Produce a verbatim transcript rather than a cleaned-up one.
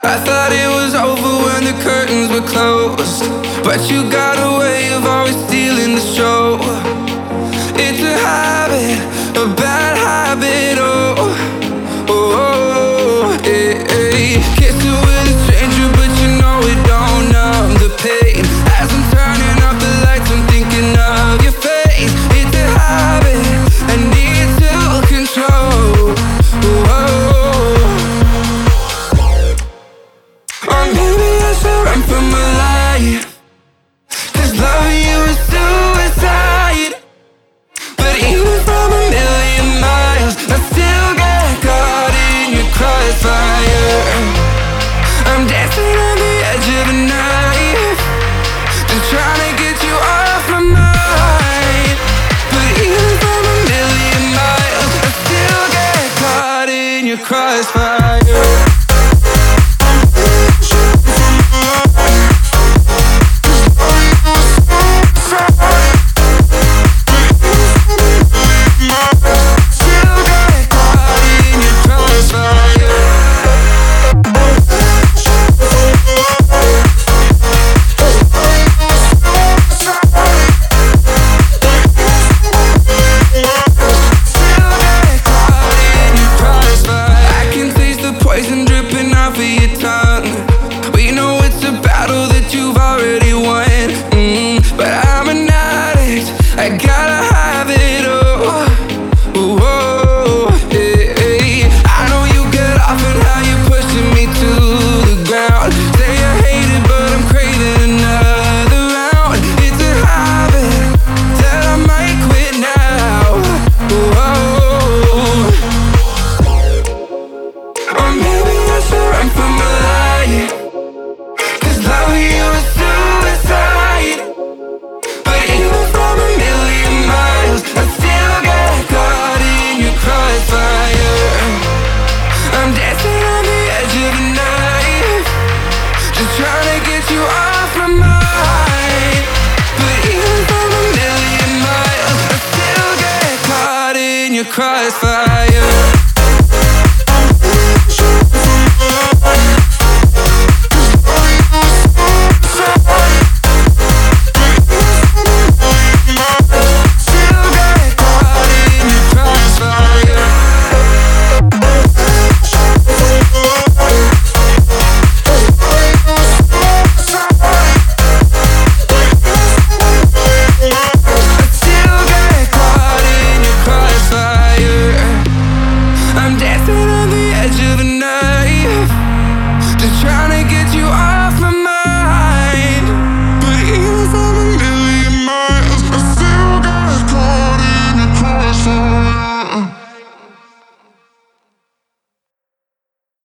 I thought it was over when the curtains were closed, but you got a way of always stealing the show. It's a habit, a bad habit, oh, oh, oh, hey, hey. Kissing with a stranger, but you know it don't numb the pain. As I'm turning up the lights, I'm thinking of your face. It's a habit, I need to control, oh, oh. Or maybe I should run from my